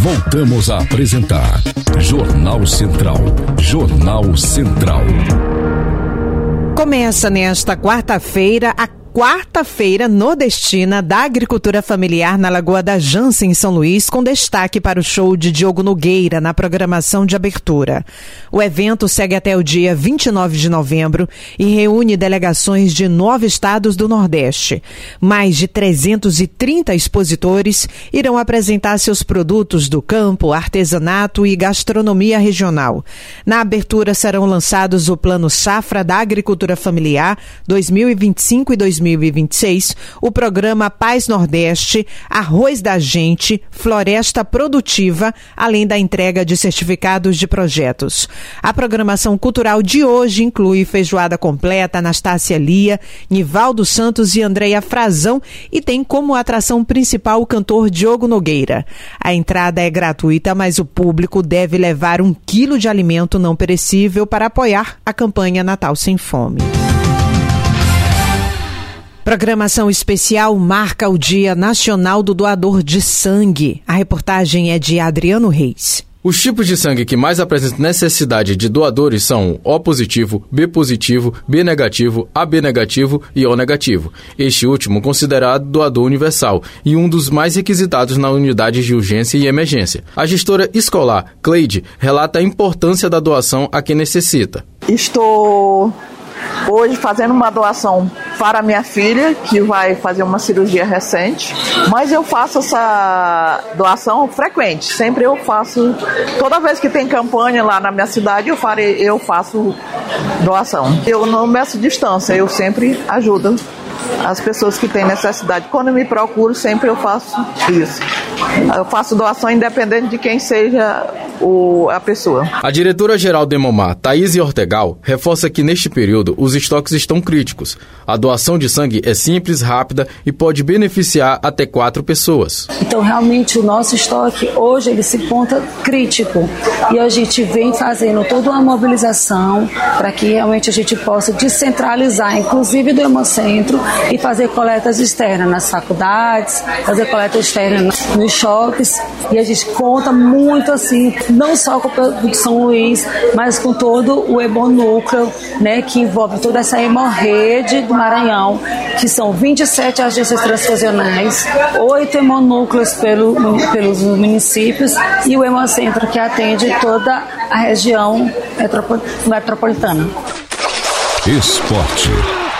Voltamos a apresentar Jornal Central. Jornal Central. Começa nesta quarta-feira a quarta-feira nordestina da agricultura familiar na Lagoa da Jança, em São Luís, com destaque para o show de Diogo Nogueira na programação de abertura. O evento segue até o dia 29 de novembro e reúne delegações de 9 estados do Nordeste. Mais de 330 expositores irão apresentar seus produtos do campo, artesanato e gastronomia regional. Na abertura serão lançados o Plano Safra da Agricultura Familiar 2025 e 2026, o programa Paz Nordeste, Arroz da Gente, Floresta Produtiva, além da entrega de certificados de projetos. A programação cultural de hoje inclui feijoada completa, Anastácia Lia, Nivaldo Santos e Andréia Frazão e tem como atração principal o cantor Diogo Nogueira. A entrada é gratuita, mas o público deve levar 1 quilo de alimento não perecível para apoiar a campanha Natal Sem Fome. Programação especial marca o Dia Nacional do Doador de Sangue. A reportagem é de Adriano Reis. Os tipos de sangue que mais apresentam necessidade de doadores são O positivo, B positivo, B negativo, AB negativo e O negativo. Este último considerado doador universal e um dos mais requisitados na unidade de urgência e emergência. A gestora escolar, Cleide, relata a importância da doação a quem necessita. Estou hoje fazendo uma doação para minha filha, que vai fazer uma cirurgia recente, mas eu faço essa doação frequente, sempre eu faço, toda vez que tem campanha lá na minha cidade, eu faço doação. Eu não meço distância, eu sempre ajudo as pessoas que têm necessidade. Quando me procuro, sempre eu faço isso. Eu faço doação independente de quem seja a pessoa. A diretora-geral do Hemomar, Thaís Ortegal, reforça que neste período os estoques estão críticos. A doação de sangue é simples, rápida e pode beneficiar até 4 pessoas. Então, realmente, o nosso estoque hoje ele se encontra crítico e a gente vem fazendo toda uma mobilização para que realmente a gente possa descentralizar, inclusive do Hemocentro, e fazer coletas externas nas faculdades, fazer coleta externa nos shoppings, e a gente conta muito assim, não só com o São Luís, mas com todo o hemonúcleo, né, que envolve toda essa hemorrede do Maranhão, que são 27 agências transfusionais, 8 hemonúcleos pelos municípios e o Hemocentro que atende toda a região metropolitana. Esporte.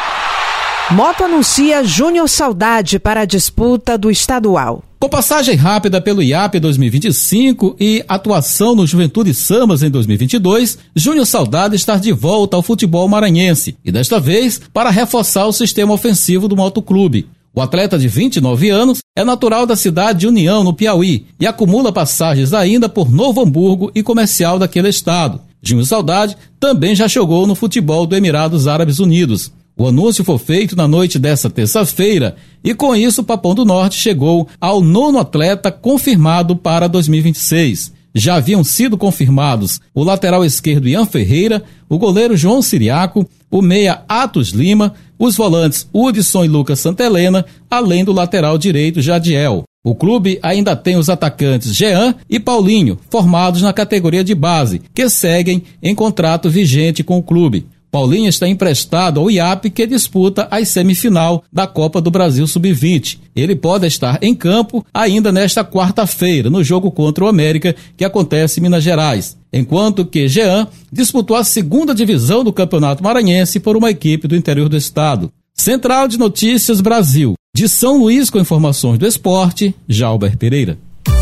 Moto anuncia Júnior Saudade para a disputa do estadual. Com passagem rápida pelo IAP 2025 e atuação no Juventude Samas em 2022, Júnior Saudade está de volta ao futebol maranhense e desta vez para reforçar o sistema ofensivo do motoclube. O atleta de 29 anos é natural da cidade de União, no Piauí, e acumula passagens ainda por Novo Hamburgo e Comercial daquele estado. Júnior Saudade também já jogou no futebol do Emirados Árabes Unidos. O anúncio foi feito na noite desta terça-feira e com isso o Papão do Norte chegou ao 9º atleta confirmado para 2026. Já haviam sido confirmados o lateral esquerdo Ian Ferreira, o goleiro João Siriaco, o meia Atos Lima, os volantes Hudson e Lucas Santelena, além do lateral direito Jadiel. O clube ainda tem os atacantes Jean e Paulinho, formados na categoria de base, que seguem em contrato vigente com o clube. Paulinho está emprestado ao IAP, que disputa a semifinal da Copa do Brasil Sub-20. Ele pode estar em campo ainda nesta quarta-feira, no jogo contra o América, que acontece em Minas Gerais. Enquanto que Jean disputou a 2ª divisão do Campeonato Maranhense por uma equipe do interior do estado. Central de Notícias Brasil. De São Luís, com informações do esporte, Jalber Pereira.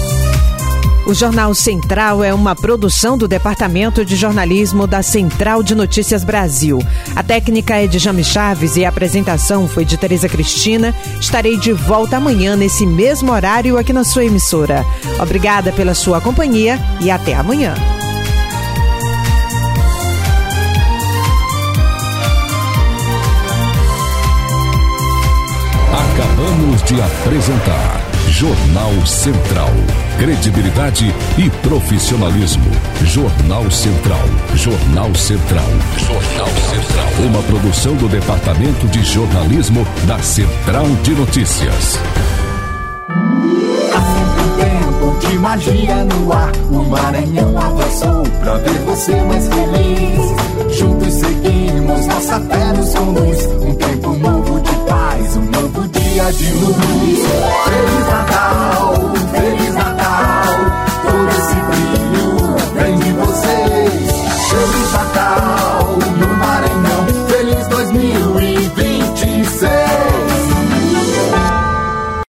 O Jornal Central é uma produção do Departamento de Jornalismo da Central de Notícias Brasil. A técnica é de Jame Chaves e a apresentação foi de Tereza Cristina. Estarei de volta amanhã nesse mesmo horário aqui na sua emissora. Obrigada pela sua companhia e até amanhã. Acabamos de apresentar Jornal Central. Credibilidade e profissionalismo. Jornal Central. Jornal Central. Jornal Central. Uma produção do Departamento de Jornalismo da Central de Notícias. Há sempre tempo de magia no ar, o Maranhão avançou pra ver você mais feliz. Juntos seguimos, nossa fé nos conduz. Um tempo novo de paz, um novo dia de luz. Feliz Natal.